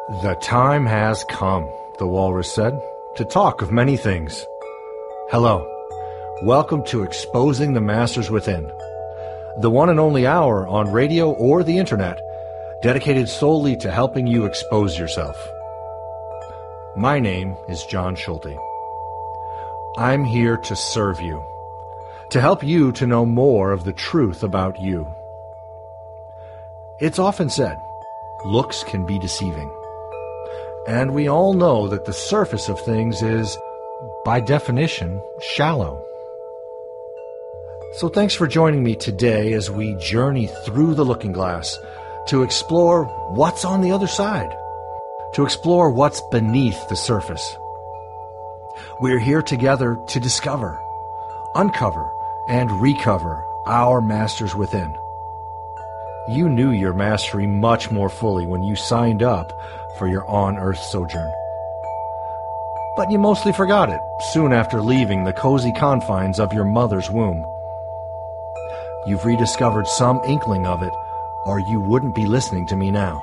The time has come, the walrus said, to talk of many things. Hello. Welcome to Exposing the Masters Within, the one and only hour on radio or the internet dedicated solely to helping you expose yourself. My name is John Schulte. I'm here to serve you, to help you to know more of the truth about you. It's often said, looks can be deceiving. And we all know that the surface of things is, by definition, shallow. So thanks for joining me today as we journey through the looking glass to explore what's on the other side, to explore what's beneath the surface. We're here together to discover, uncover, and recover our masters within. You knew your mastery much more fully when you signed up for your on-earth sojourn. But you mostly forgot it soon after leaving the cozy confines of your mother's womb. You've rediscovered some inkling of it, or you wouldn't be listening to me now.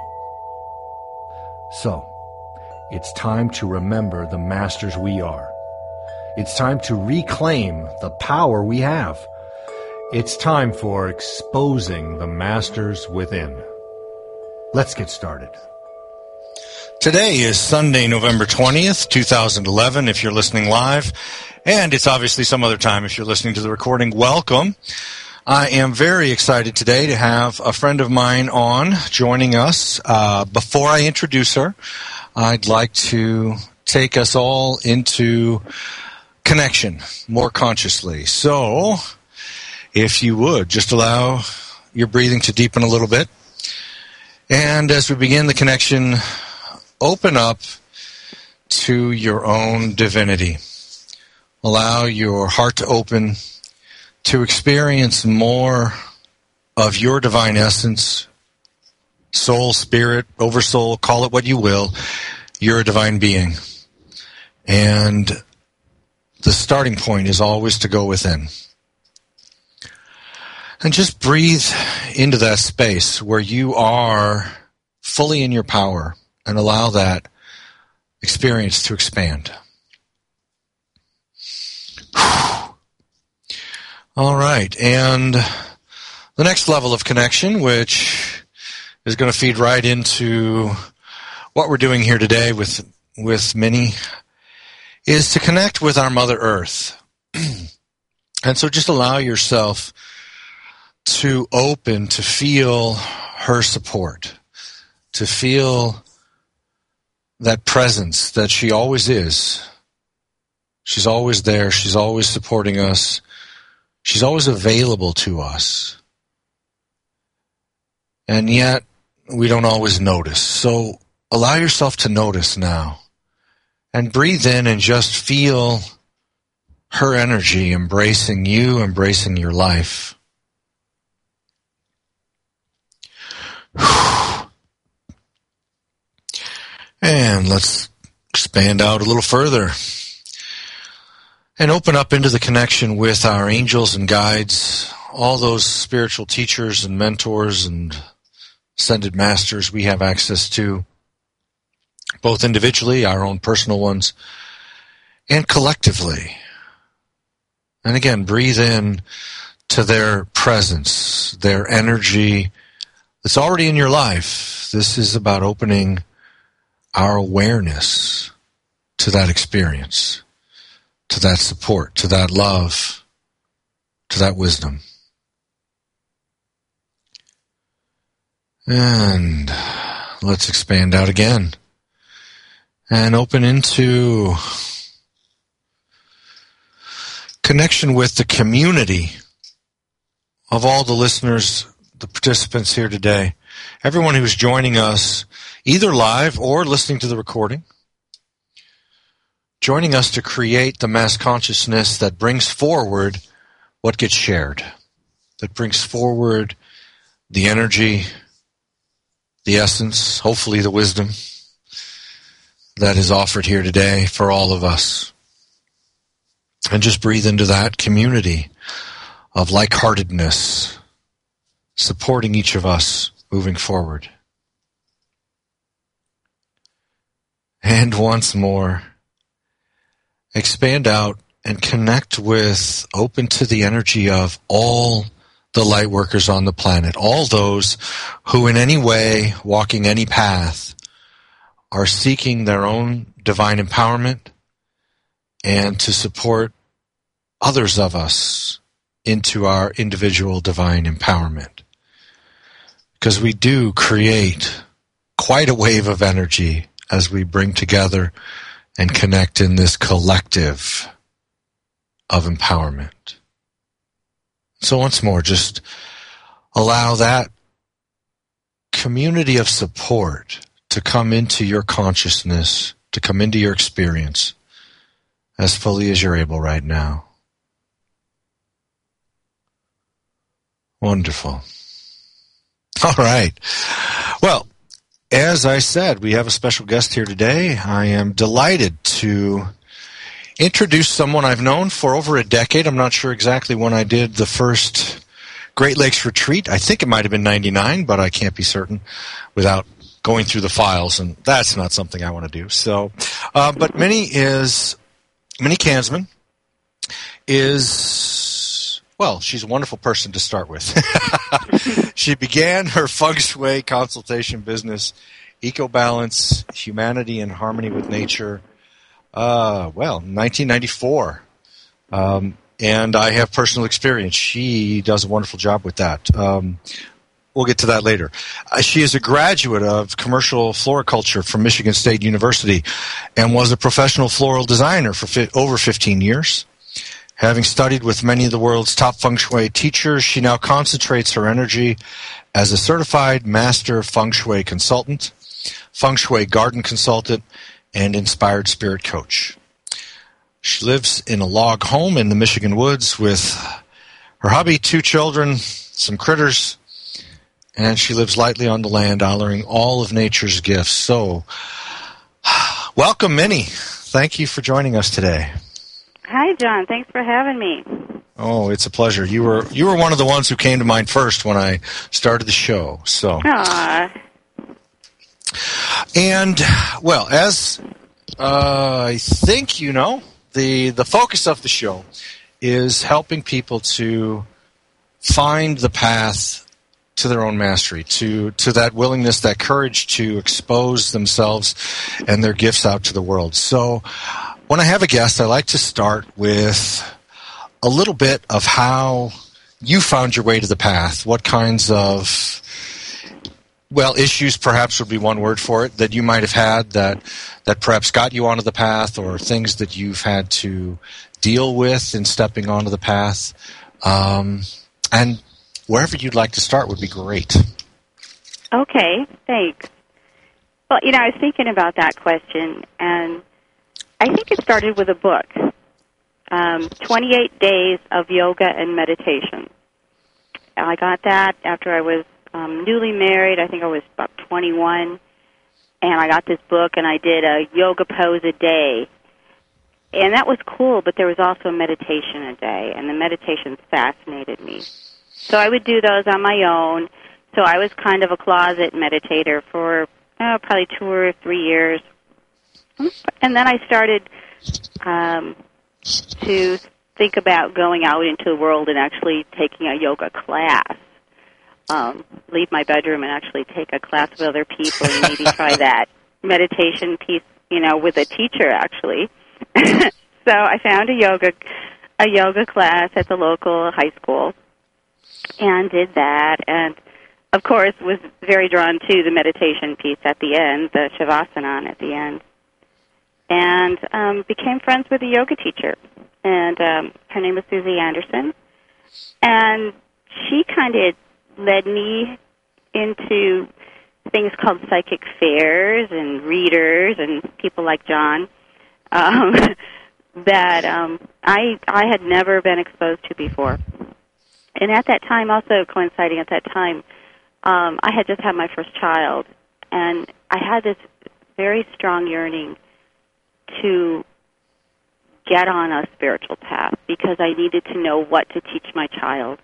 So, it's time to remember the masters we are. It's time to reclaim the power we have. It's time for Exposing the Masters Within. Let's get started. Today is Sunday, November 20th, 2011, if you're listening live, and it's obviously some other time if you're listening to the recording. Welcome. I am very excited today to have a friend of mine on joining us. Before I introduce her, I'd like to take us all into connection more consciously. So, if you would, just allow your breathing to deepen a little bit. And as we begin the connection, open up to your own divinity. Allow your heart to open to experience more of your divine essence, soul, spirit, oversoul, call it what you will. You're a divine being. And the starting point is always to go within. And just breathe into that space where you are fully in your power and allow that experience to expand. All right, and the next level of connection, which is going to feed right into what we're doing here today with Minnie, is to connect with our Mother Earth. And so just allow yourself to open, to feel her support, to feel that presence that she always is. She's always there. She's always supporting us. She's always available to us. And yet, we don't always notice. So allow yourself to notice now. And breathe in and just feel her energy embracing you, embracing your life. And let's expand out a little further and open up into the connection with our angels and guides, all those spiritual teachers and mentors and ascended masters we have access to, both individually, our own personal ones, and collectively. And again, breathe in to their presence, their energy. It's already in your life. This is about opening our awareness to that experience, to that support, to that love, to that wisdom. And let's expand out again and open into connection with the community of all the listeners, the participants here today, everyone who's joining us either live or listening to the recording, joining us to create the mass consciousness that brings forward what gets shared, that brings forward the energy, the essence, hopefully the wisdom that is offered here today for all of us. And just breathe into that community of like-heartedness, supporting each of us moving forward. And once more, expand out and connect with, open to the energy of all the light workers on the planet, all those who in any way, walking any path, are seeking their own divine empowerment and to support others of us into our individual divine empowerment. Because we do create quite a wave of energy as we bring together and connect in this collective of empowerment. So once more, just allow that community of support to come into your consciousness, to come into your experience as fully as you're able right now. Wonderful. All right. Well, as I said, we have a special guest here today. I am delighted to introduce someone I've known for over a decade. I'm not sure exactly when I did the first Great Lakes retreat. I think it might have been 99, but I can't be certain without going through the files, and that's not something I want to do. So, but Minnie Kansman is, well, she's a wonderful person to start with. She began her feng shui consultation business, EcoBalance, Humanity in Harmony with Nature, 1994. And I have personal experience. She does a wonderful job with that. We'll get to that later. She is a graduate of commercial floriculture from Michigan State University and was a professional floral designer for over 15 years. Having studied with many of the world's top feng shui teachers, she now concentrates her energy as a certified master feng shui consultant, feng shui garden consultant, and inspired spirit coach. She lives in a log home in the Michigan woods with her hubby, 2 children, some critters, and she lives lightly on the land, honoring all of nature's gifts. So, welcome, Minnie. Thank you for joining us today. Hi, John. Thanks for having me. Oh, it's a pleasure. You were one of the ones who came to mind first when I started the show. So. Aww. And, well, as I think you know, the focus of the show is helping people to find the path to their own mastery, to that willingness, that courage to expose themselves and their gifts out to the world. So when I have a guest, I like to start with a little bit of how you found your way to the path, what kinds of, well, issues perhaps would be one word for it, that you might have had that perhaps got you onto the path, or things that you've had to deal with in stepping onto the path. And wherever you'd like to start would be great. Okay, thanks. Well, I was thinking about that question, and I think it started with a book, 28 Days of Yoga and Meditation. I got that after I was newly married. I think I was about 21, and I got this book, and I did a yoga pose a day. And that was cool, but there was also a meditation a day, and the meditations fascinated me. So I would do those on my own. So I was kind of a closet meditator for probably 2 or 3 years. And then I started to think about going out into the world and actually taking a yoga class. Leave my bedroom and actually take a class with other people and maybe try that meditation piece, with a teacher, actually. So I found a yoga class at the local high school and did that, and of course was very drawn to the meditation piece at the end, the Shavasana at the end, and became friends with a yoga teacher, and her name was Susie Anderson, and she kind of led me into things called psychic fairs and readers and people like John that I had never been exposed to before. And at that time, also coinciding at that time, I had just had my first child, and I had this very strong yearning to get on a spiritual path because I needed to know what to teach my child.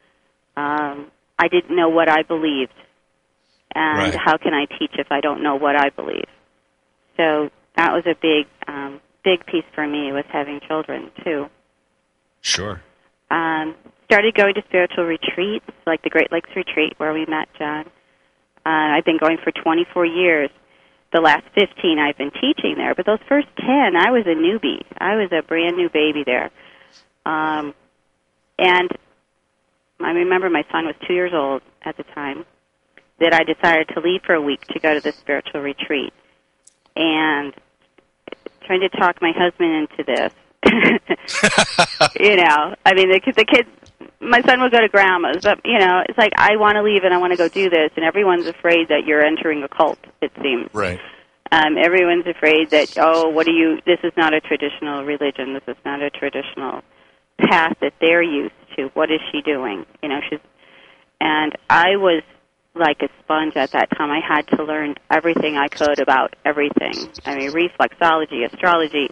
I didn't know what I believed, and right. How can I teach if I don't know what I believe? So that that was a big piece for me, was having children too. Sure. Started going to spiritual retreats, like the Great Lakes Retreat where we met John. I've been going for 24 years. The last 15 I've been teaching there, but those first 10, I was a newbie. I was a brand new baby there. And I remember my son was 2 years old at the time, that I decided to leave for a week to go to the spiritual retreat. And trying to talk my husband into this. I mean, the kids, my son would go to grandma's, but, it's like, I want to leave and I want to go do this, and everyone's afraid that you're entering a cult, it seems. Right. Everyone's afraid that, this is not a traditional religion, this is not a traditional path that they're used to. What is she doing? And I was like a sponge at that time. I had to learn everything I could about everything. I mean, reflexology, astrology,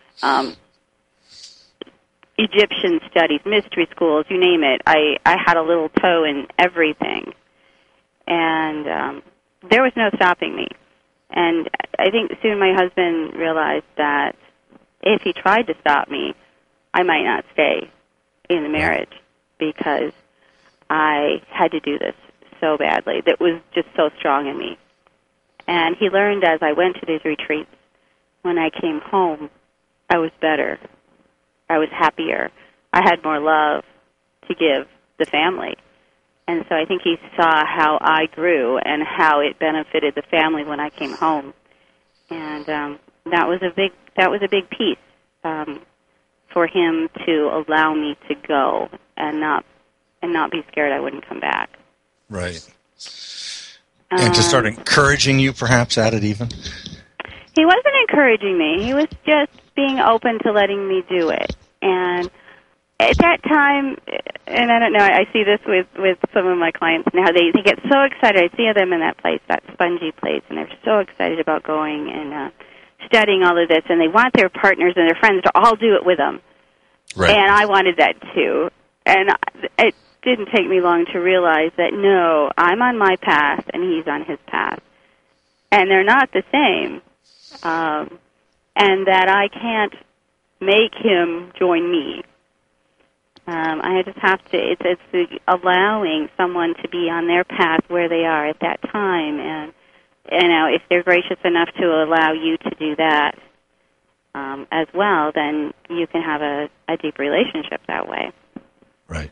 Egyptian studies, mystery schools, you name it. I had a little toe in everything. And there was no stopping me. And I think soon my husband realized that if he tried to stop me, I might not stay in the marriage, because I had to do this so badly. That was just so strong in me. And he learned as I went to these retreats, when I came home, I was better. I was happier. I had more love to give the family. And so I think he saw how I grew and how it benefited the family when I came home. And that was a big piece for him to allow me to go and not be scared I wouldn't come back. Right. And to start encouraging you, perhaps, at it even? He wasn't encouraging me. He was just being open to letting me do it. And at that time, and I don't know, I see this with some of my clients now, they get so excited. I see them in that place, that spongy place, and they're so excited about going and studying all of this, and they want their partners and their friends to all do it with them. Right. And I wanted that too. And it didn't take me long to realize that, no, I'm on my path and he's on his path. And they're not the same. And that I can't make him join me. I just have to, it's the allowing someone to be on their path where they are at that time. And, if they're gracious enough to allow you to do that as well, then you can have a deep relationship that way. Right.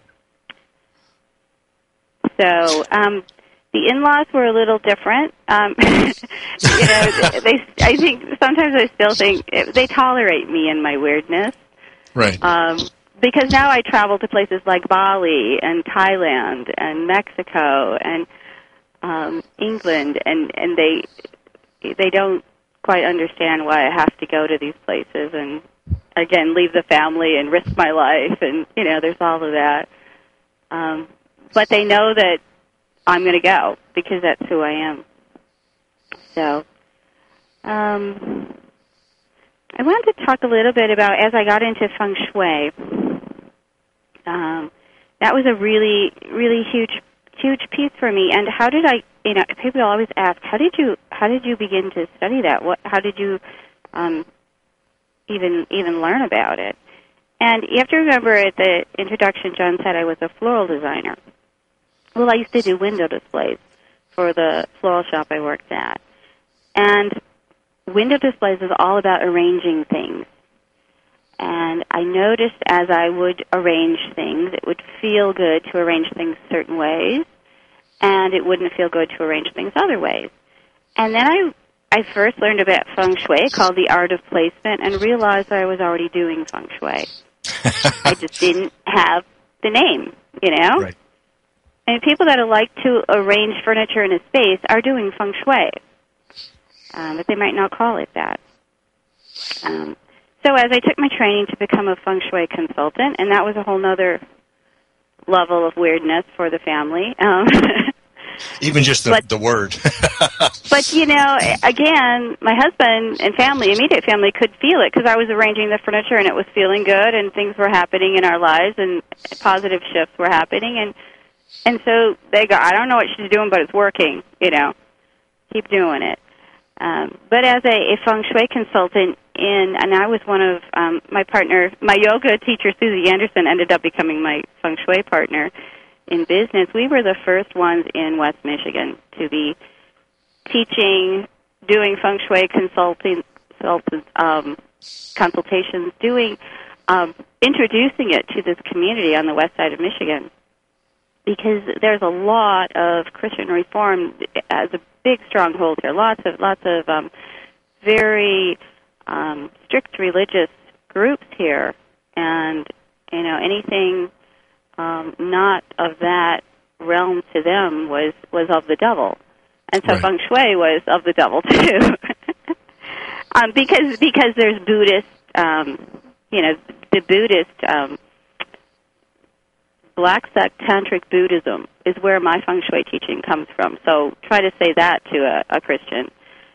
So, the in-laws were a little different. I think sometimes I still think they tolerate me and my weirdness. Right. Because now I travel to places like Bali and Thailand and Mexico and England, and they don't quite understand why I have to go to these places and, again, leave the family and risk my life, and, there's all of that. But they know that I'm going to go because that's who I am. So, I wanted to talk a little bit about, as I got into feng shui, that was a really, really huge piece for me. And how did I, people always ask, how did you begin to study that? How did you even learn about it? And you have to remember at the introduction, John said I was a floral designer. Well, I used to do window displays for the floral shop I worked at. And window displays is all about arranging things. And I noticed as I would arrange things, it would feel good to arrange things certain ways, and it wouldn't feel good to arrange things other ways. And then I first learned about feng shui, called the art of placement, and realized I was already doing feng shui. I just didn't have the name, Right. And people that like to arrange furniture in a space are doing feng shui, but they might not call it that. So as I took my training to become a feng shui consultant, and that was a whole other level of weirdness for the family. Even just the word. But, again, my husband and family, immediate family, could feel it because I was arranging the furniture and it was feeling good and things were happening in our lives and positive shifts were happening. And so they go, I don't know what she's doing, but it's working, Keep doing it. But as a feng shui consultant, and I was one of my partner, my yoga teacher, Susie Anderson, ended up becoming my feng shui partner in business. We were the first ones in West Michigan to be teaching, doing feng shui consultations, introducing it to this community on the west side of Michigan, because there's a lot of Christian reform as a big stronghold here. Lots of very strict religious groups here, and anything not of that realm to them was of the devil, and so right. feng shui was of the devil too, because there's Buddhist, the Buddhist. Black sect tantric Buddhism is where my feng shui teaching comes from. So try to say that to a Christian.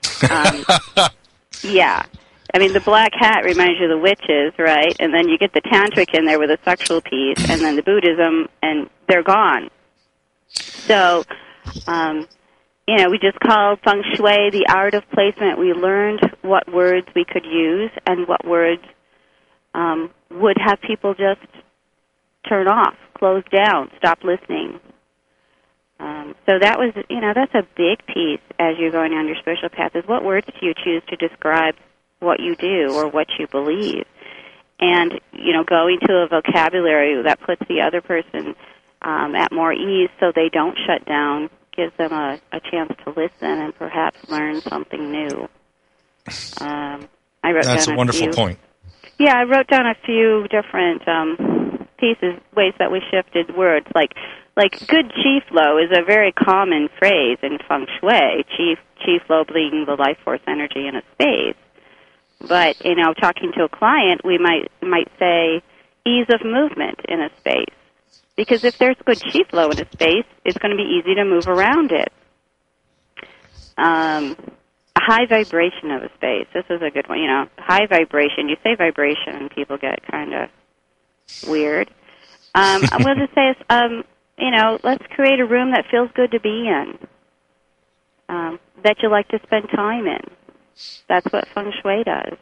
Yeah. I mean, the black hat reminds you of the witches, right? And then you get the tantric in there with a sexual piece, and then the Buddhism, and they're gone. So, we just called feng shui the art of placement. We learned what words we could use and what words would have people just turn off, close down, stop listening. So that was, that's a big piece as you're going on your spiritual path, is what words do you choose to describe what you do or what you believe? And, going to a vocabulary that puts the other person at more ease so they don't shut down, gives them a chance to listen and perhaps learn something new. That's a wonderful point. Yeah, I wrote down a few different pieces, ways that we shifted words, like good chi flow is a very common phrase in feng shui. Chi flow being the life force energy in a space. But talking to a client, we might say ease of movement in a space, because if there's good chi flow in a space, it's going to be easy to move around it. A high vibration of a space. This is a good one. High vibration. You say vibration, and people get kind of weird. We'll just say, let's create a room that feels good to be in, that you like to spend time in. That's what feng shui does.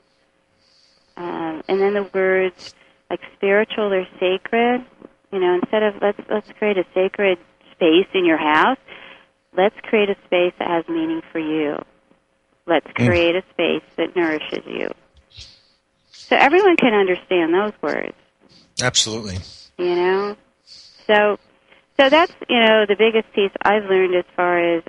And then the words like spiritual or sacred, instead of let's create a sacred space in your house, let's create a space that has meaning for you. Let's create a space that nourishes you. So everyone can understand those words. Absolutely. So that's, the biggest piece I've learned as far as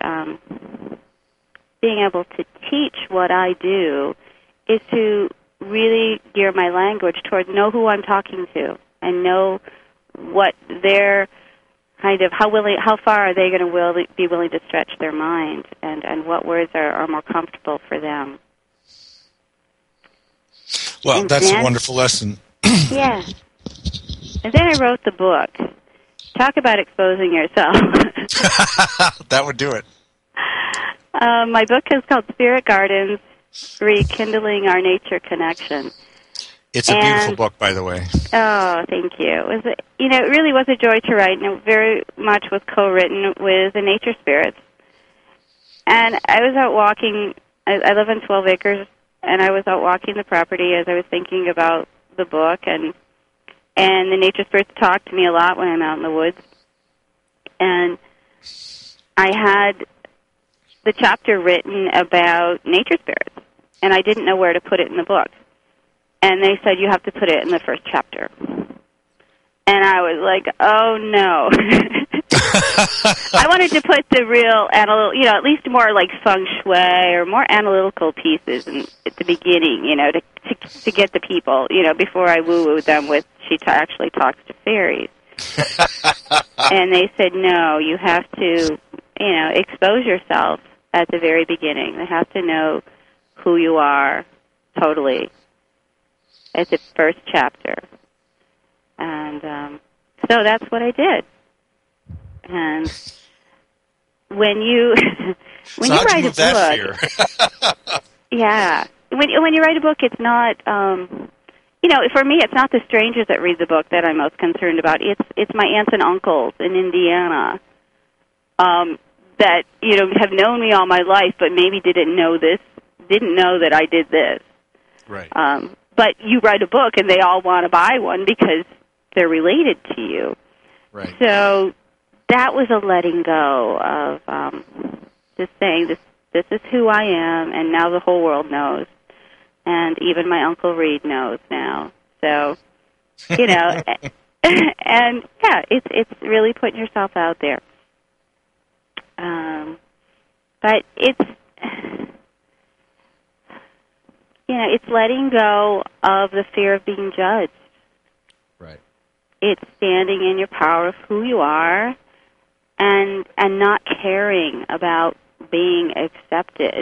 being able to teach what I do is to really gear my language towards know who I'm talking to and know what their how far are they going to be willing to stretch their mind, and what words are more comfortable for them. Well, that's a wonderful lesson. Yeah. And then I wrote the book. Talk about exposing yourself. That would do it. My book is called Spirit Gardens, Rekindling Our Nature Connection. It's a beautiful book, by the way. Oh, thank you. It really was a joy to write, and it very much was co-written with the nature spirits. And I was out walking. I live on 12 acres, and I was out walking the property as I was thinking about the book, and the nature spirits talk to me a lot when I'm out in the woods. And I had the chapter written about nature spirits, and I didn't know where to put it in the book. And they said, you have to put it in the first chapter. And I was like, oh, no. I wanted to put the real, at least more like feng shui or more analytical pieces at the beginning, to get the people, before I woo-woo them with she actually talks to fairies. And they said, no, you have to, expose yourself at the very beginning. They have to know who you are totally at the first chapter. And so that's what I did. And when you when you write a book, yeah, when you write a book, it's not for me, it's not the strangers that read the book that I'm most concerned about. It's my aunts and uncles in Indiana. that, have known me all my life, but maybe didn't know that I did this. Right. But you write a book, and they all want to buy one because they're related to you. Right. So that was a letting go of just saying, this is who I am, and now the whole world knows. And even my Uncle Reed knows now. So, and yeah, it's really putting yourself out there. But it's it's letting go of the fear of being judged. Right. It's standing in your power of who you are, and not caring about being accepted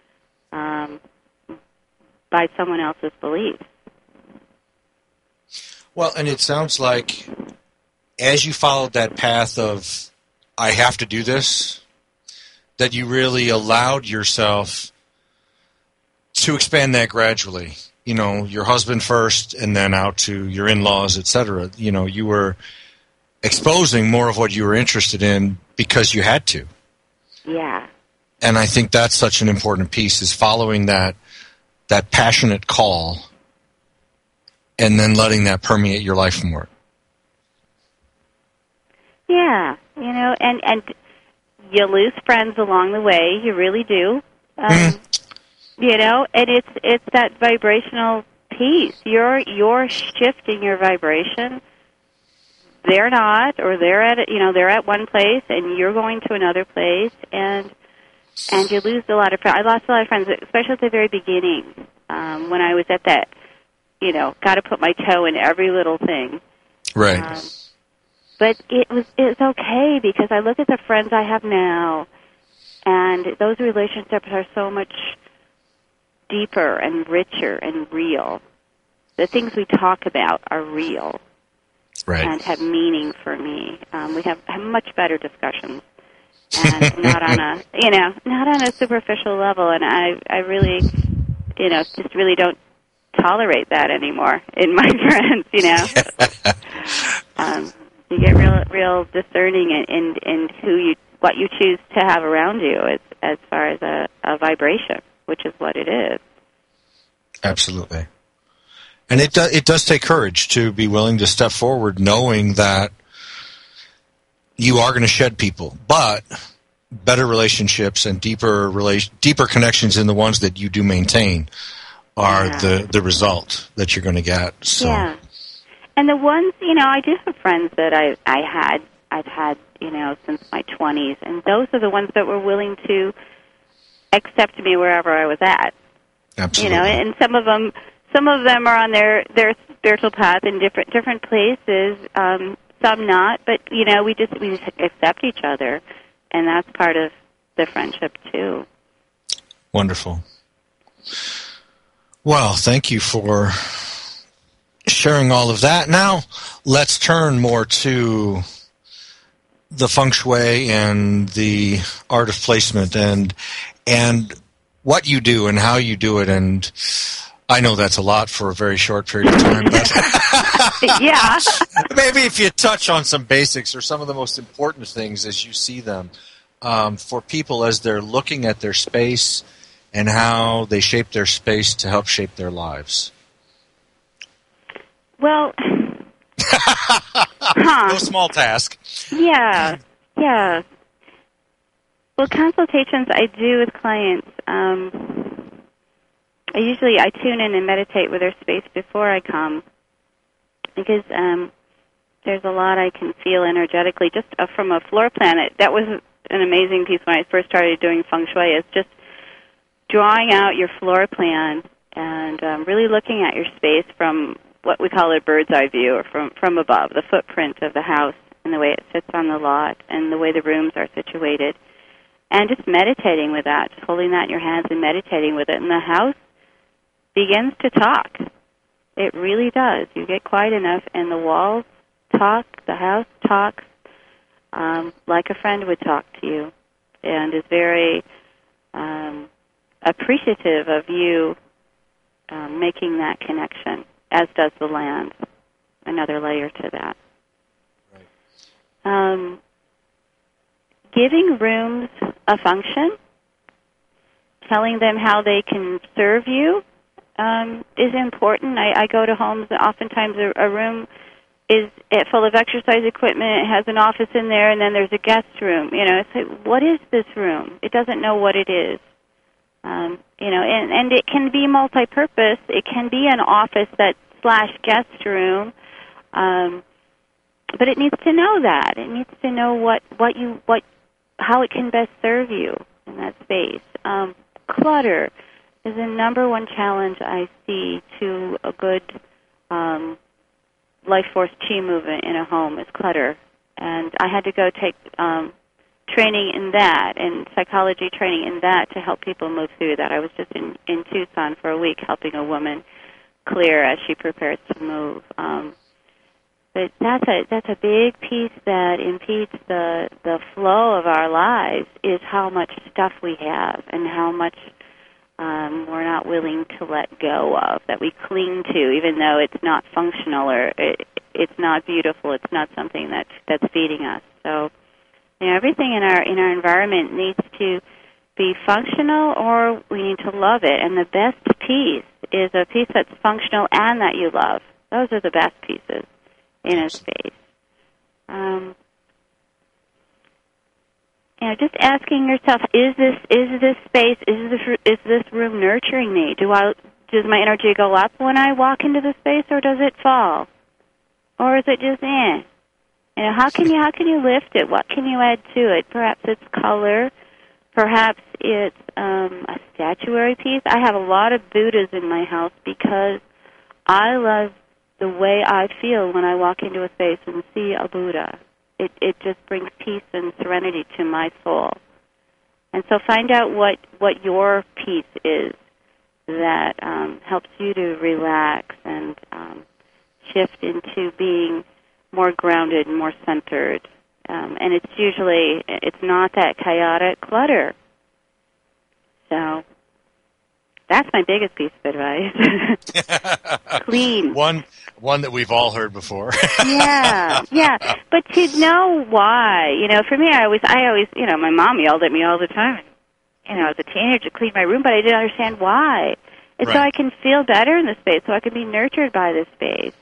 by someone else's beliefs. Well, and it sounds like as you followed that path of, I have to do this, that you really allowed yourself to expand that gradually. Your husband first and then out to your in-laws, etc. You were exposing more of what you were interested in because you had to. Yeah. And I think that's such an important piece, is following that passionate call and then letting that permeate your life more. Yeah, and you lose friends along the way. You really do. And it's that vibrational piece. You're shifting your vibration. They're not, or they're at one place, and you're going to another place, and you lose a lot of friends. I lost a lot of friends, especially at the very beginning, when I was at that, got to put my toe in every little thing. Right. But it's okay, because I look at the friends I have now, and those relationships are so much deeper and richer and real. The things we talk about are real. Right. And have meaning for me. We have much better discussions, and not on a superficial level. And I really, just really don't tolerate that anymore in my friends. You get real discerning in what you choose to have around you as far as a vibration, which is what it is. Absolutely. And it does take courage to be willing to step forward, knowing that you are going to shed people, but better relationships and deeper connections in the ones that you do maintain are the result that you're going to get. So. Yeah. And the ones, I do have friends that I've had, since my 20s, and those are the ones that were willing to accept me wherever I was at. Absolutely. And some of them are on their spiritual path in different places. Some not, but we just accept each other, and that's part of the friendship too. Wonderful. Well, thank you for sharing all of that. Now, let's turn more to the feng shui and the art of placement and what you do and how you do it. And I know that's a lot for a very short period of time, but yeah. Maybe if you touch on some basics or some of the most important things as you see them for people as they're looking at their space and how they shape their space to help shape their lives. Well, no small task. Yeah. Well, consultations I do with clients, I tune in and meditate with their space before I come, because there's a lot I can feel energetically just from a floor plan. That was an amazing piece when I first started doing feng shui, is just drawing out your floor plan and really looking at your space from what we call a bird's eye view, or from above, the footprint of the house and the way it sits on the lot and the way the rooms are situated. And just meditating with that, just holding that in your hands and meditating with it. And the house begins to talk. It really does. You get quiet enough, and the walls talk, the house talks, like a friend would talk to you, and is very appreciative of you making that connection, as does the land. Another layer to that. Right. giving rooms a function, telling them how they can serve you is important. I go to homes, oftentimes a room is full of exercise equipment, it has an office in there, and then there's a guest room. It's like, what is this room? It doesn't know what it is. And it can be multi-purpose. It can be an office / guest room, but it needs to know that. It needs to know how it can best serve you in that space. Clutter is the number one challenge I see to a good life force chi movement in a home is clutter. And I had to go take training in that and psychology training in that to help people move through that. I was just in Tucson for a week helping a woman clear as she prepares to move. But that's a big piece that impedes the flow of our lives is how much stuff we have and how much we're not willing to let go of, that we cling to, even though it's not functional or it's not beautiful, it's not something that's feeding us. So, everything in our environment needs to be functional, or we need to love it. And the best piece is a piece that's functional and that you love. Those are the best pieces in a space. Just asking yourself, is this space, is this room nurturing me? Does my energy go up when I walk into the space, or does it fall? Or is it just how can you lift it? What can you add to it? Perhaps it's color. Perhaps it's a statuary piece. I have a lot of Buddhas in my house because I love the way I feel when I walk into a space and see a Buddha. It just brings peace and serenity to my soul. And so find out what your piece is that helps you to relax and shift into being more grounded, more centered. And it's not that chaotic clutter. So that's my biggest piece of advice. Clean. One that we've all heard before. Yeah. But to know why, for me, I always, my mom yelled at me all the time. As a teenager, to clean my room, but I didn't understand why. And so I can feel better in the space, so I can be nurtured by this space.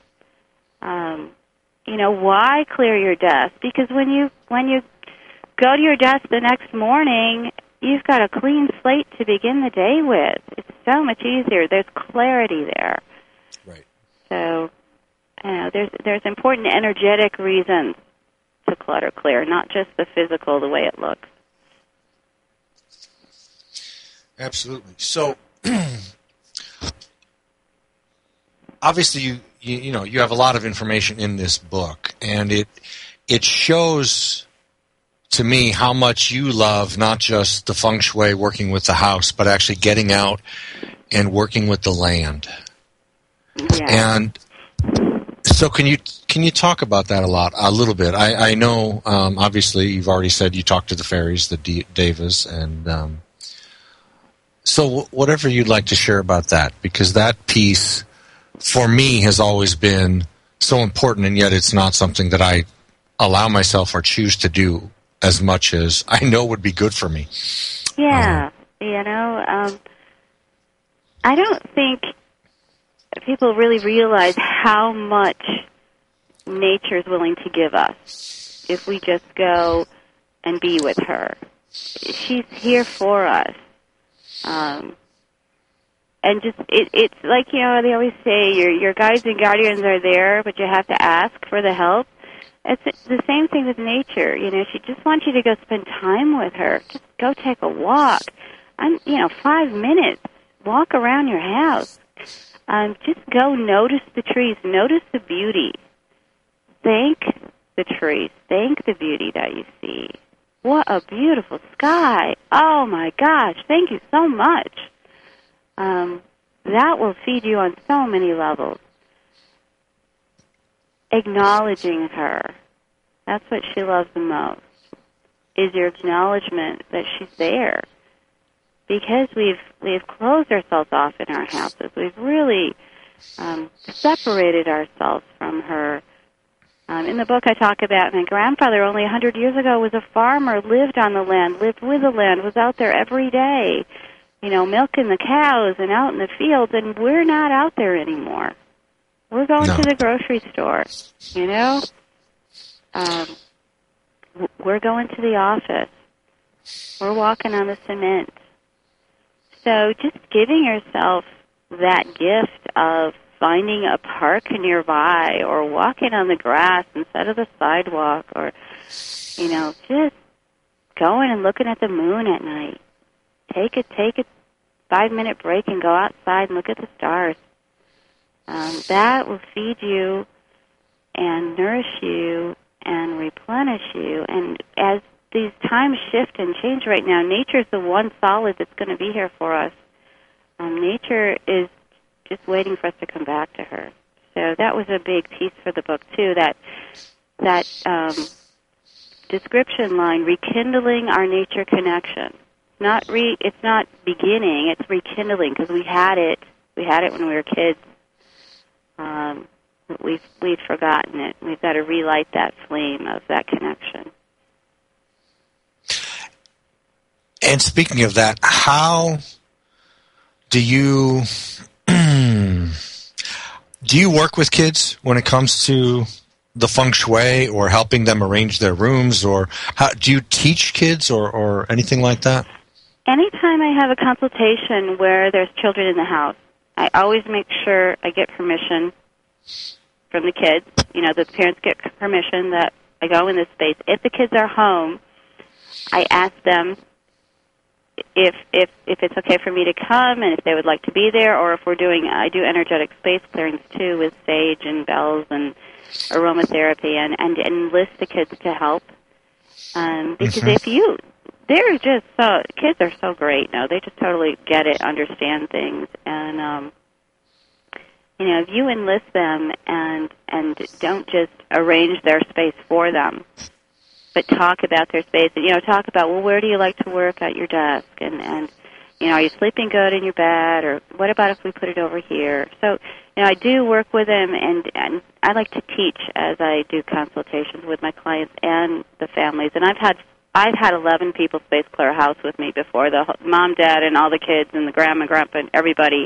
Why clear your desk? Because when you go to your desk the next morning, you've got a clean slate to begin the day with. It's so much easier. There's clarity there. Right. So, there's important energetic reasons to clutter clear, not just the physical, the way it looks. Absolutely. So, obviously, you have a lot of information in this book, and it shows to me how much you love not just the feng shui, working with the house, but actually getting out and working with the land. Yeah. And so can you talk about that a little bit? I know, obviously, you've already said you talked to the fairies, the devas, and so whatever you'd like to share about that, because that piece, for me, has always been so important, and yet it's not something that I allow myself or choose to do as much as I know would be good for me. Yeah, I don't think people really realize how much nature's willing to give us if we just go and be with her. She's here for us. And just it's like, they always say your guides and guardians are there, but you have to ask for the help. It's the same thing with nature. She just wants you to go spend time with her. Just go take a walk. 5 minutes. Walk around your house. Just go notice the trees. Notice the beauty. Thank the trees. Thank the beauty that you see. What a beautiful sky. Oh, my gosh. Thank you so much. That will feed you on so many levels. Acknowledging her. That's what she loves the most, is your acknowledgement that she's there. Because we've closed ourselves off in our houses. We've really separated ourselves from her In the book, I talk about my grandfather only 100 years ago was a farmer, lived on the land, lived with the land, was out there every day, milking the cows and out in the fields, and we're not out there anymore. We're going to the grocery store, We're going to the office. We're walking on the cement. So just giving yourself that gift of finding a park nearby or walking on the grass instead of the sidewalk or, just going and looking at the moon at night. Take a 5-minute break and go outside and look at the stars. That will feed you and nourish you and replenish you. And as these times shift and change right now, nature is the one solid that's going to be here for us. Nature is just waiting for us to come back to her. So that was a big piece for the book, too, that description line, rekindling our nature connection. It's not beginning, it's rekindling, because we had it when we were kids. We've forgotten it. We've got to relight that flame of that connection. And speaking of that, how do you work with kids when it comes to the feng shui or helping them arrange their rooms, or do you teach kids or anything like that? Anytime I have a consultation where there's children in the house, I always make sure I get permission from the kids. The parents get permission that I go in this space. If the kids are home, I ask them if it's okay for me to come and if they would like to be there, or if I do energetic space clearings too with sage and bells and aromatherapy and enlist the kids to help. Because kids are so great now. They just totally get it, understand things, and if you enlist them and don't just arrange their space for them, but talk about their space, and talk about, well, where do you like to work at your desk, and are you sleeping good in your bed, or what about if we put it over here? So I do work with them, and I like to teach as I do consultations with my clients and the families, and I've had 11 people space clear a house with me before, the mom, dad, and all the kids, and the grandma, grandpa, and everybody.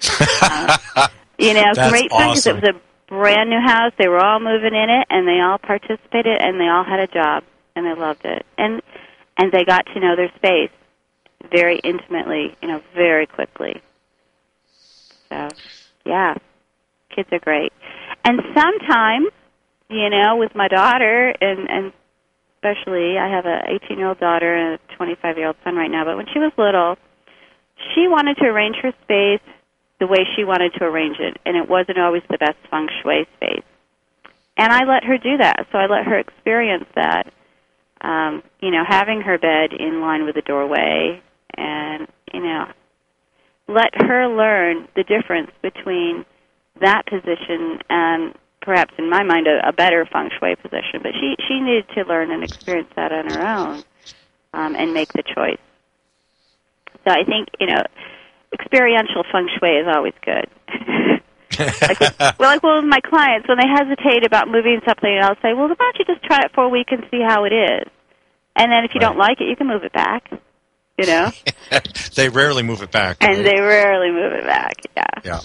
That's great fun because awesome. it was a brand new house. They were all moving in it, and they all participated, and they all had a job, and they loved it. And they got to know their space very intimately, very quickly. So, yeah, kids are great. And sometimes, with my daughter, and especially, I have a 18-year-old daughter and a 25-year-old son right now, but when she was little, she wanted to arrange her space the way she wanted to arrange it, and it wasn't always the best feng shui space. And I let her do that, so I let her experience that, having her bed in line with the doorway, and, let her learn the difference between that position and perhaps, in my mind, a better feng shui position. But she needed to learn and experience that on her own and make the choice. So I think, experiential feng shui is always good. With my clients, when they hesitate about moving something, I'll say, well, why don't you just try it for a week and see how it is? And then if you don't like it, you can move it back, They rarely move it back. And they rarely move it back, yeah.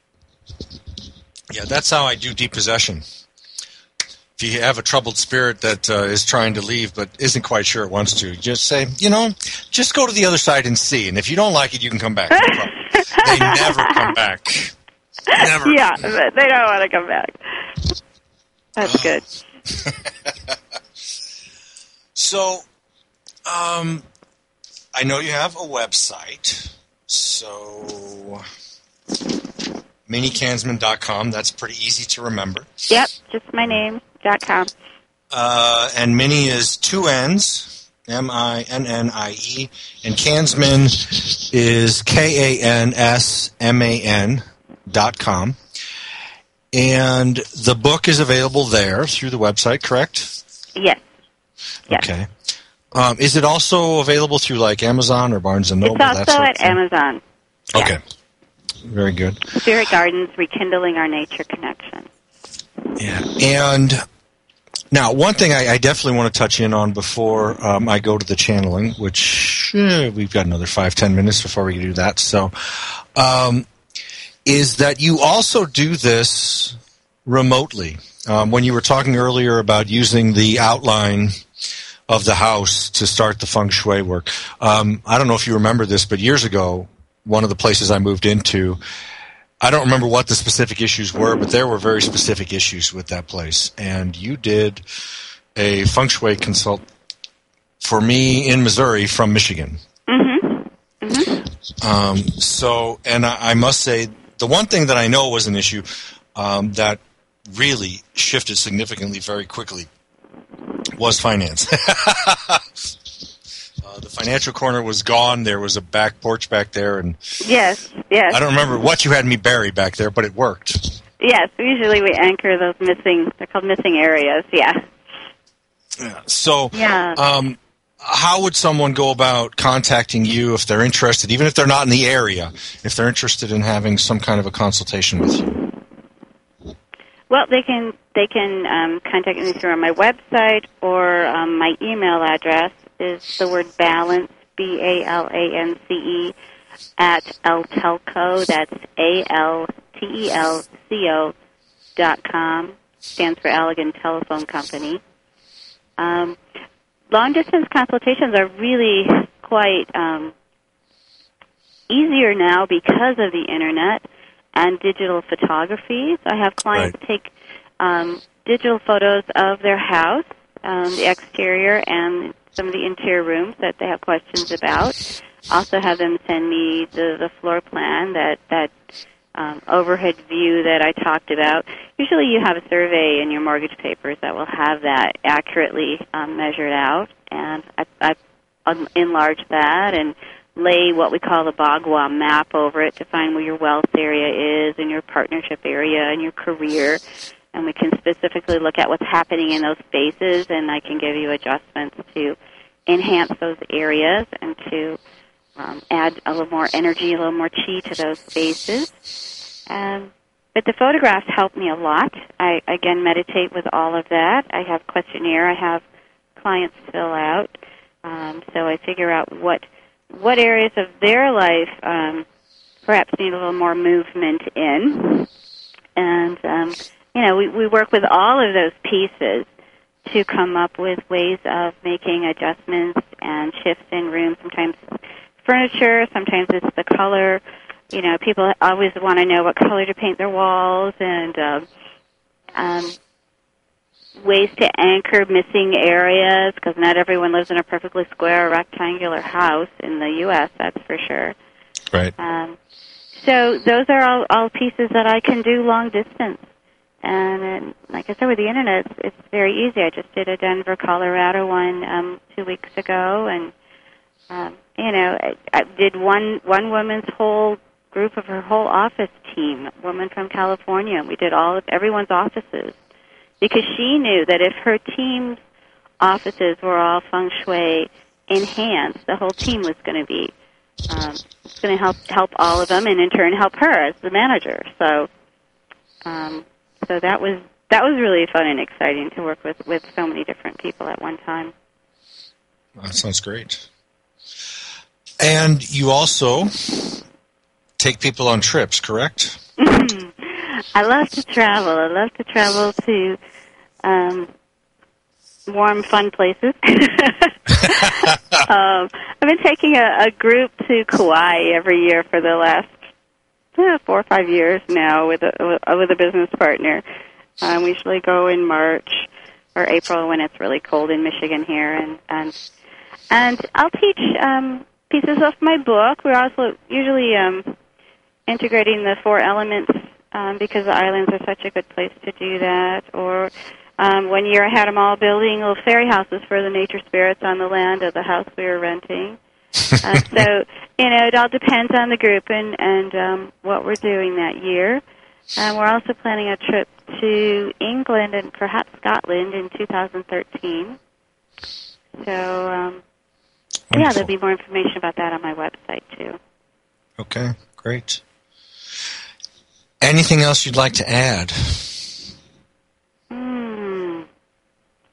Yeah, that's how I do depossession. If you have a troubled spirit that is trying to leave but isn't quite sure it wants to, just say, just go to the other side and see. And if you don't like it, you can come back. No problem. They never come back. Never. Yeah, they don't want to come back. That's good. So, I know you have a website. So, MinnieKansman.com. That's pretty easy to remember. Yep, just my name.com. And Minnie is 2 N's, Minnie, and Kansman is KANSMAN.com. And the book is available there through the website, correct? Yes. Okay. Is it also available through like Amazon or Barnes & Noble? It's also at Amazon. Okay. Very good. Spirit Gardens, Rekindling Our Nature Connection. Yeah. And Now, one thing I definitely want to touch in on before I go to the channeling, which we've got another 5-10 minutes before we do that. So, is that you also do this remotely. When you were talking earlier about using the outline of the house to start the feng shui work, I don't know if you remember this, but years ago, one of the places I moved into, I don't remember what the specific issues were, but there were very specific issues with that place. And you did a feng shui consult for me in Missouri from Michigan. Mm-hmm. Mm-hmm. And I must say, the one thing that I know was an issue that really shifted significantly very quickly was finance. The financial corner was gone. There was a back porch back there, and yes. I don't remember what you had me bury back there, but it worked. Yes, usually we anchor those they're called missing areas, yeah. So, how would someone go about contacting you if they're interested, even if they're not in the area, if they're interested in having some kind of a consultation with you? Well, they can contact me through my website, or my email address is the word balance, BALANCE, at altelco, that's ALTELCO.com, stands for Allegan Telephone Company. Long-distance consultations are really quite easier now because of the Internet and digital photography. So I have clients take digital photos of their house, the exterior and some of the interior rooms that they have questions about. Also have them send me the floor plan, that overhead view that I talked about. Usually you have a survey in your mortgage papers that will have that accurately measured out, and I enlarge that and lay what we call the Bagua map over it to find where your wealth area is and your partnership area and your career. And we can specifically look at what's happening in those spaces, and I can give you adjustments to enhance those areas and to add a little more energy, a little more chi to those spaces. But the photographs help me a lot. I, again, meditate with all of that. I have questionnaire I have clients fill out. So I figure out what areas of their life perhaps need a little more movement in. And, we work with all of those pieces to come up with ways of making adjustments and shifts in rooms. Sometimes furniture, sometimes it's the color. People always want to know what color to paint their walls, and ways to anchor missing areas, because not everyone lives in a perfectly square or rectangular house in the U.S., that's for sure. Right. So those are all pieces that I can do long distance. And like I said, with the Internet, it's very easy. I just did a Denver, Colorado one 2 weeks ago, and I did one woman's whole group of her whole office team, a woman from California, and we did everyone's offices, because she knew that if her team's offices were all feng shui enhanced, the whole team was going to be going to help all of them, and in turn help her as the manager. So that was really fun and exciting to work with so many different people at one time. That sounds great. And you also take people on trips, correct? I love to travel. I love to travel to warm, fun places. I've been taking a group to Kauai every year for the last 4 or 5 years now with a business partner. We usually go in March or April when it's really cold in Michigan here, and I'll teach pieces of my book. We're also usually integrating the 4 elements because the islands are such a good place to do that. Or 1 year I had them all building little fairy houses for the nature spirits on the land of the house we were renting. So, it all depends on the group and what we're doing that year. And we're also planning a trip to England and perhaps Scotland in 2013. So, there'll be more information about that on my website, too. Okay, great. Anything else you'd like to add?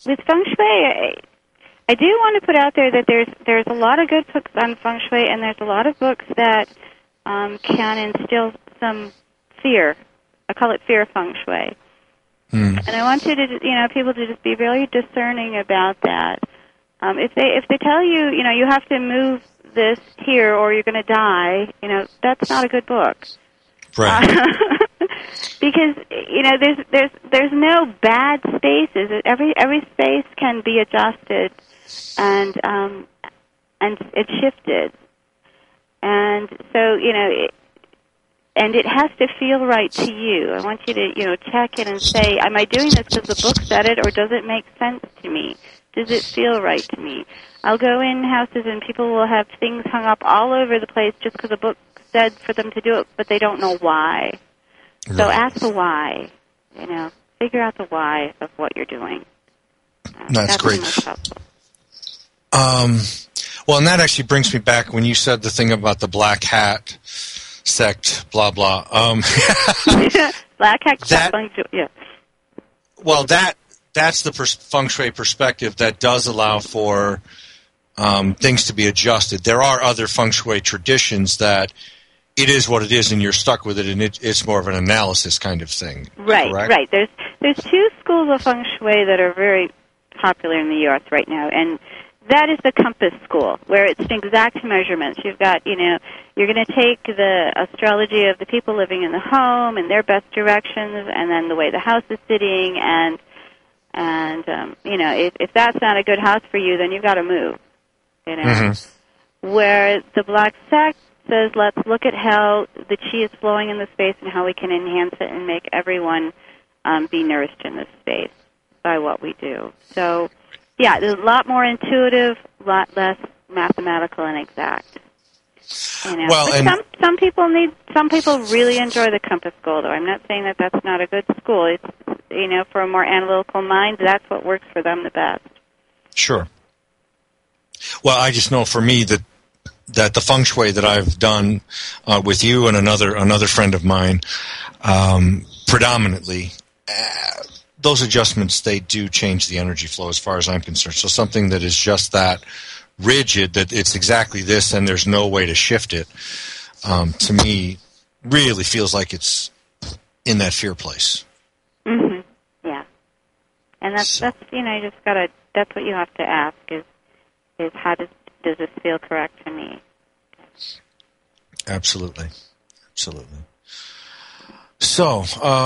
with feng shui, I do want to put out there that there's a lot of good books on feng shui, and there's a lot of books that can instill some fear. I call it fear feng shui. And I want you to, people to just be really discerning about that. If they tell you, you have to move this here or you're going to die, that's not a good book. Right. Because there's no bad spaces. Every space can be adjusted and it's shifted, and so and it has to feel right to you. I want you to check it and say, am I doing this because the book said it, or does it make sense to me? Does it feel right to me? I'll go in houses and people will have things hung up all over the place just because the book said for them to do it, but they don't know why. Right. So ask the why. Figure out the why of what you're doing. That's great. Well, and that actually brings me back when you said the thing about the black hat sect, blah, blah. Black hat sect, yeah. Well, that's the feng shui perspective that does allow for things to be adjusted. There are other feng shui traditions that it is what it is, and you're stuck with it, and it's more of an analysis kind of thing. Right, correct? Right. There's two schools of feng shui that are very popular in the U.S. right now, and that is the compass school, where it's exact measurements. You've got, you're going to take the astrology of the people living in the home and their best directions, and then the way the house is sitting, and if that's not a good house for you, then you've got to move. Where the black sect says, let's look at how the chi is flowing in the space and how we can enhance it and make everyone be nourished in this space by what we do. So, yeah, there's a lot more intuitive, a lot less mathematical and exact. Well, but some people really enjoy the compass school, though. I'm not saying that that's not a good school. It's, for a more analytical mind, that's what works for them the best. Sure. Well, I just know for me that the feng shui that I've done with you and another friend of mine, predominantly, those adjustments, they do change the energy flow as far as I'm concerned. So something that is just that rigid, that it's exactly this and there's no way to shift it, to me, really feels like it's in that fear place. Mm-hmm. Yeah. And that's you just gotta, that's what you have to ask is how does this feel correct to me? Absolutely. So,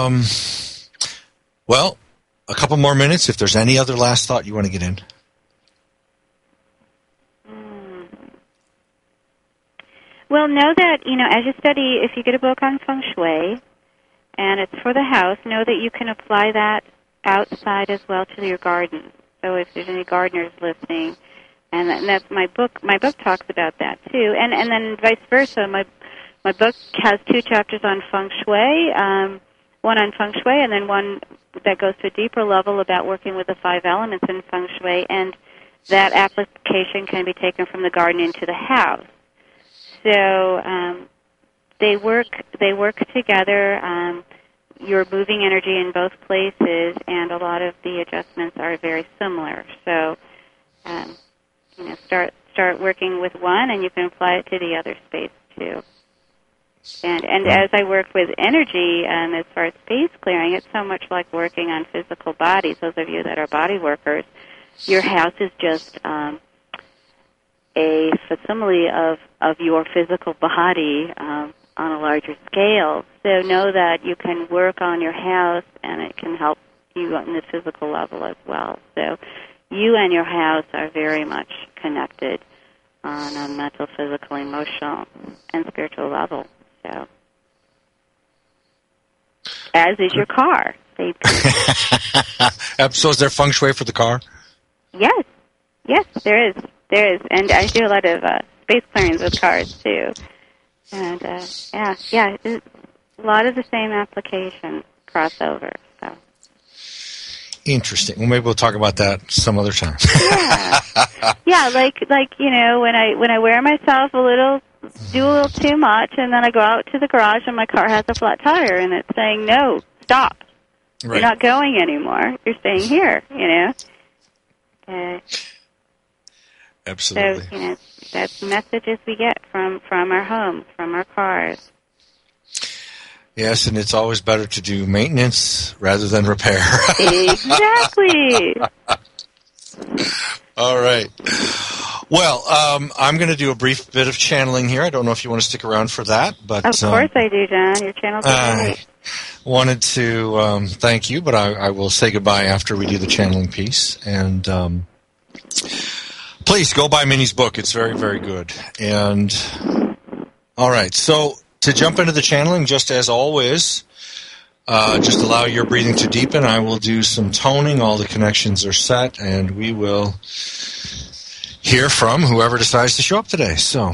well, a couple more minutes. If there's any other last thought you want to get in. Well, know that, as you study, if you get a book on feng shui, and it's for the house, know that you can apply that outside as well to your garden. So if there's any gardeners listening, and that's my book. My book talks about that too, and then vice versa. My book has 2 chapters on feng shui, one on feng shui, and then one that goes to a deeper level about working with the 5 elements in feng shui, and that application can be taken from the garden into the house. So they work together. You're moving energy in both places, and a lot of the adjustments are very similar. So. Start working with one, and you can apply it to the other space too. And as I work with energy, as far as space clearing, it's so much like working on physical bodies. Those of you that are body workers, your house is just a facsimile of your physical body on a larger scale. So know that you can work on your house, and it can help you on the physical level as well. So you and your house are very much connected on a mental, physical, emotional, and spiritual level. So, as is your car. So is there feng shui for the car? Yes, there is. And I do a lot of space clearings with cars, too. And, it's a lot of the same applications crossover, so. Interesting. Well, maybe we'll talk about that some other time. like when I wear myself do a little too much, and then I go out to the garage and my car has a flat tire, and it's saying, no, stop. Right. You're not going anymore. You're staying here, Absolutely. So, that's messages we get from our homes, from our cars. Yes, and it's always better to do maintenance rather than repair. Exactly. All right. Well, I'm going to do a brief bit of channeling here. I don't know if you want to stick around for that, but of course I do, John. Your channel's great. Wanted to thank you, but I will say goodbye after we do the channeling piece. And please go buy Minnie's book. It's very, very good. And all right, so to jump into the channeling, just as always, just allow your breathing to deepen. I will do some toning. All the connections are set, and we will hear from whoever decides to show up today. So.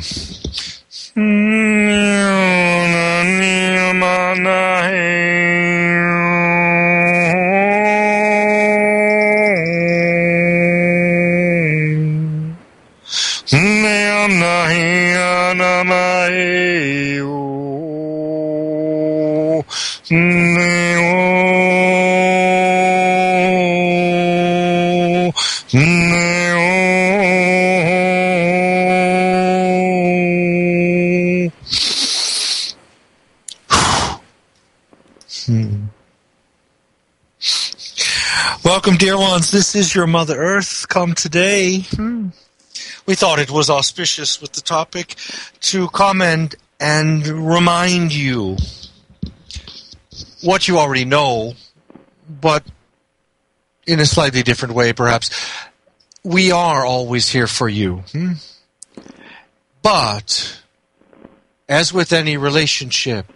Welcome, dear ones. This is your Mother Earth come today. We thought it was auspicious with the topic to comment and remind you what you already know, but in a slightly different way, perhaps. We are always here for you. But, as with any relationship,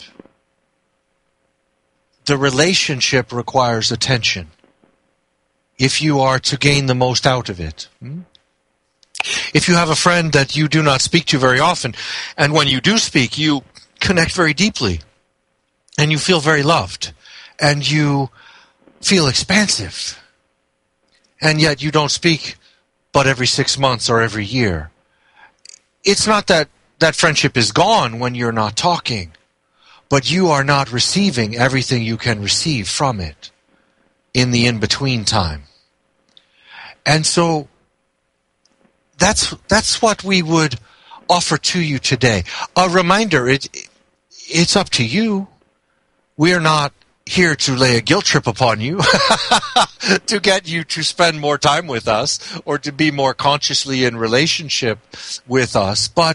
the relationship requires attention if you are to gain the most out of it. If you have a friend that you do not speak to very often, and when you do speak, you connect very deeply, and you feel very loved, and you feel expansive, and yet you don't speak but every 6 months or every year, it's not that that friendship is gone when you're not talking, but you are not receiving everything you can receive from it in the in-between time. And so that's what we would offer to you today. A reminder, it's up to you. We are not here to lay a guilt trip upon you to get you to spend more time with us or to be more consciously in relationship with us. But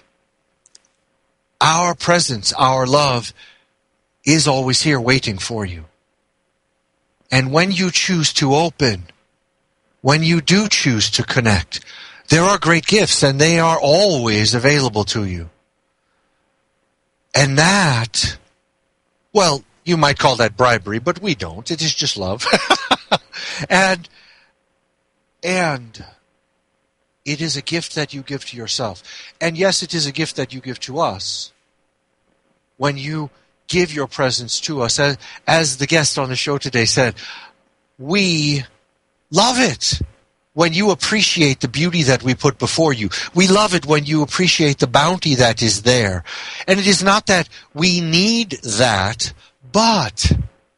our presence, our love is always here waiting for you. And when you choose to open, when you do choose to connect, there are great gifts, and they are always available to you. And that, well, you might call that bribery, but we don't. It is just love. and it is a gift that you give to yourself. And yes, it is a gift that you give to us. When you give your presence to us, as the guest on the show today said, we love it when you appreciate the beauty that we put before you. We love it when you appreciate the bounty that is there. And it is not that we need that, but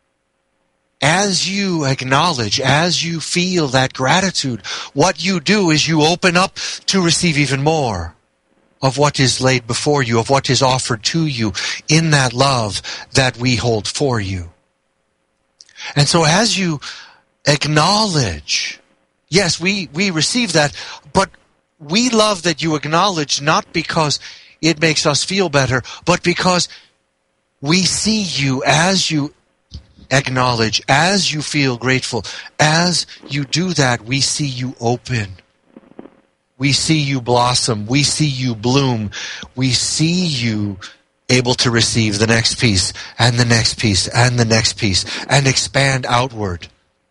as you acknowledge, as you feel that gratitude, what you do is you open up to receive even more of what is laid before you, of what is offered to you in that love that we hold for you. And so as you acknowledge, yes, we receive that, but we love that you acknowledge not because it makes us feel better, but because we see you as you acknowledge, as you feel grateful. As you do that, we see you open. We see you blossom. We see you bloom. We see you able to receive the next piece, and the next piece, and the next piece, and expand outward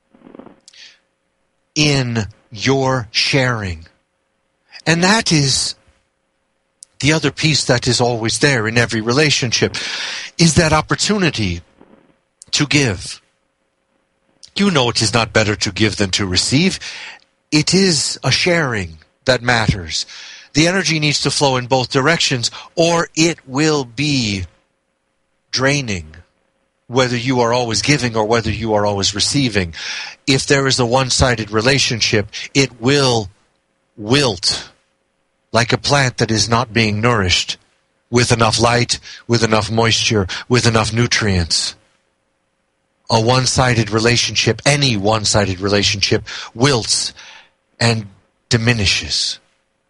in your sharing. And that is the other piece that is always there in every relationship, is that opportunity to give. You know it is not better to give than to receive. It is a sharing that matters. The energy needs to flow in both directions, or it will be draining. whether you are always giving or whether you are always receiving. If there is a one-sided relationship, it will wilt like a plant that is not being nourished with enough light, with enough moisture, with enough nutrients. A one-sided relationship, any one-sided relationship, wilts and diminishes.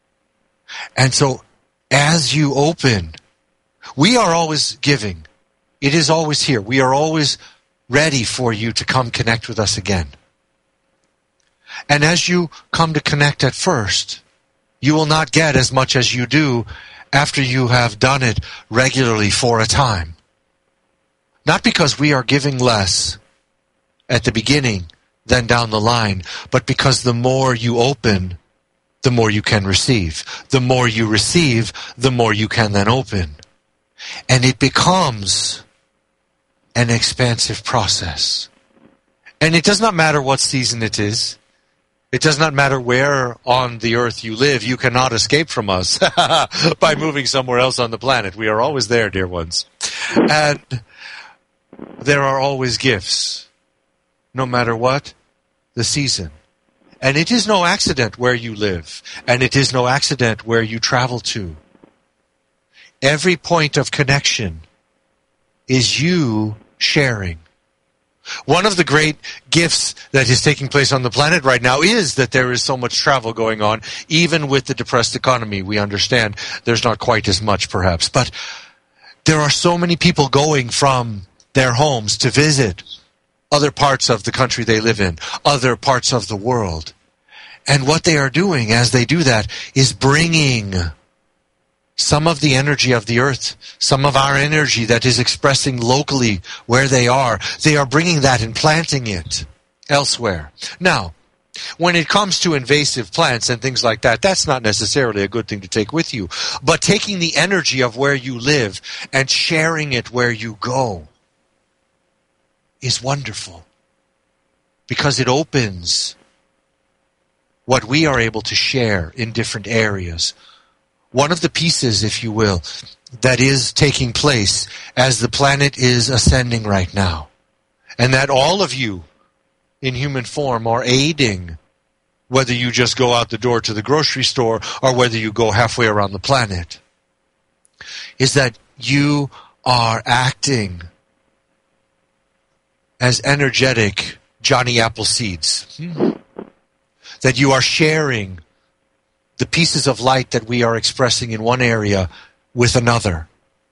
And so, as you open, we are always giving. It is always here. We are always ready for you to come connect with us again. And as you come to connect at first, you will not get as much as you do after you have done it regularly for a time. Not because we are giving less at the beginning than down the line, but because the more you open, the more you can receive. The more you receive, the more you can then open. And it becomes an expansive process. And it does not matter what season it is. It does not matter where on the earth you live. You cannot escape from us by moving somewhere else on the planet. We are always there, dear ones. And there are always gifts, no matter what the season. And it is no accident where you live. And it is no accident where you travel to. Every point of connection is you sharing. One of the great gifts that is taking place on the planet right now is that there is so much travel going on, even with the depressed economy. We understand there's not quite as much, perhaps. But there are so many people going from their homes to visit other parts of the country they live in, other parts of the world. And what they are doing as they do that is bringing some of the energy of the earth, some of our energy that is expressing locally where they are bringing that and planting it elsewhere. Now, when it comes to invasive plants and things like that, that's not necessarily a good thing to take with you. But taking the energy of where you live and sharing it where you go is wonderful, because it opens what we are able to share in different areas. One of the pieces, if you will, that is taking place as the planet is ascending right now, and that all of you in human form are aiding, whether you just go out the door to the grocery store or whether you go halfway around the planet, is that you are acting as energetic Johnny Appleseeds. That you are sharing the pieces of light that we are expressing in one area with another.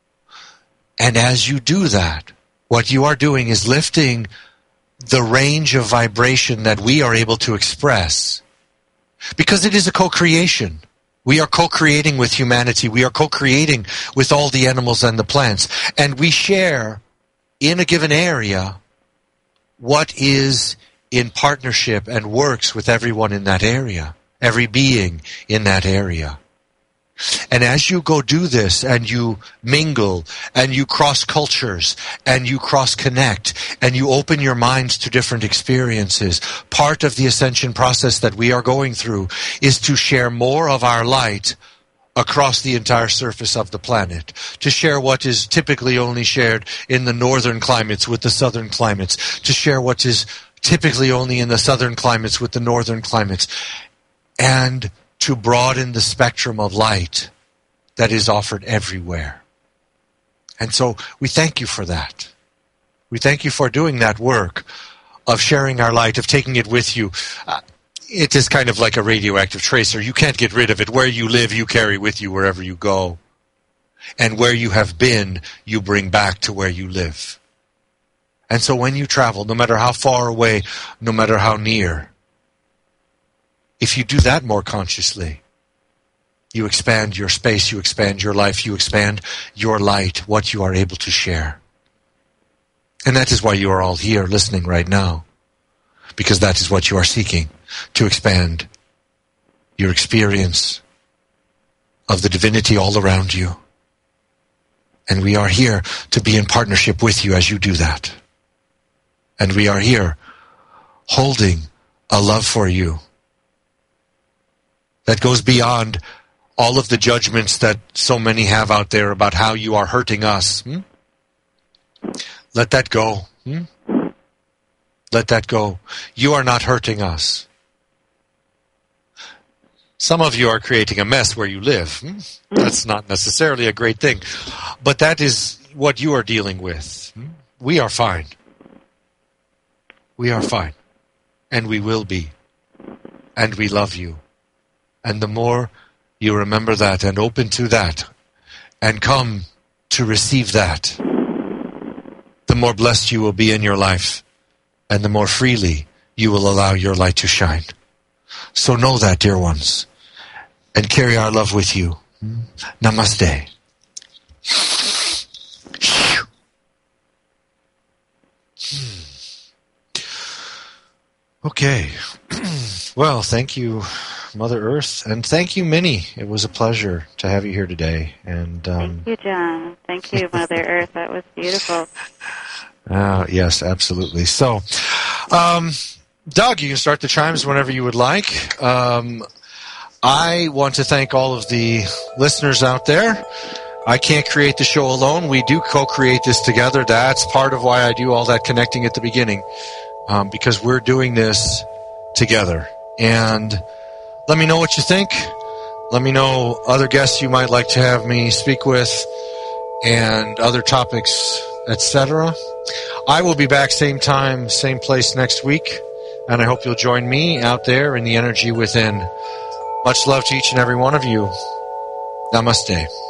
And as you do that, what you are doing is lifting the range of vibration that we are able to express. Because it is a co-creation. We are co-creating with humanity. We are co-creating with all the animals and the plants. And we share in a given area what is in partnership and works with everyone in that area. Every being in that area. And as you go do this, and you mingle, and you cross cultures, and you cross-connect, and you open your minds to different experiences, part of the ascension process that we are going through is to share more of our light across the entire surface of the planet, to share what is typically only shared in the northern climates with the southern climates, to share what is typically only in the southern climates with the northern climates, and to broaden the spectrum of light that is offered everywhere. And so we thank you for that. We thank you for doing that work of sharing our light, of taking it with you. It is kind of like a radioactive tracer. You can't get rid of it. Where you live, you carry with you wherever you go. And where you have been, you bring back to where you live. And so when you travel, no matter how far away, no matter how near, if you do that more consciously, you expand your space, you expand your life, you expand your light, what you are able to share. And that is why you are all here listening right now, because that is what you are seeking, to expand your experience of the divinity all around you. And we are here to be in partnership with you as you do that. And we are here holding a love for you that goes beyond all of the judgments that so many have out there about how you are hurting us. Let that go. Let that go. You are not hurting us. Some of you are creating a mess where you live. That's not necessarily a great thing. But that is what you are dealing with. We are fine. We are fine. And we will be. And we love you. And the more you remember that and open to that and come to receive that, the more blessed you will be in your life. And the more freely you will allow your light to shine. So know that, dear ones, and carry our love with you. Namaste. Okay. Well, thank you, Mother Earth, and thank you, Minnie. It was a pleasure to have you here today. And thank you, John. Thank you, Mother Earth. That was beautiful. Yes, absolutely. So, Doug, you can start the chimes whenever you would like. I want to thank all of the listeners out there. I can't create the show alone. We do co-create this together. That's part of why I do all that connecting at the beginning, because we're doing this together. And let me know what you think. Let me know other guests you might like to have me speak with and other topics, etc. I will be back same time, same place next week, and I hope you'll join me out there in the energy within. Much love to each and every one of you. Namaste.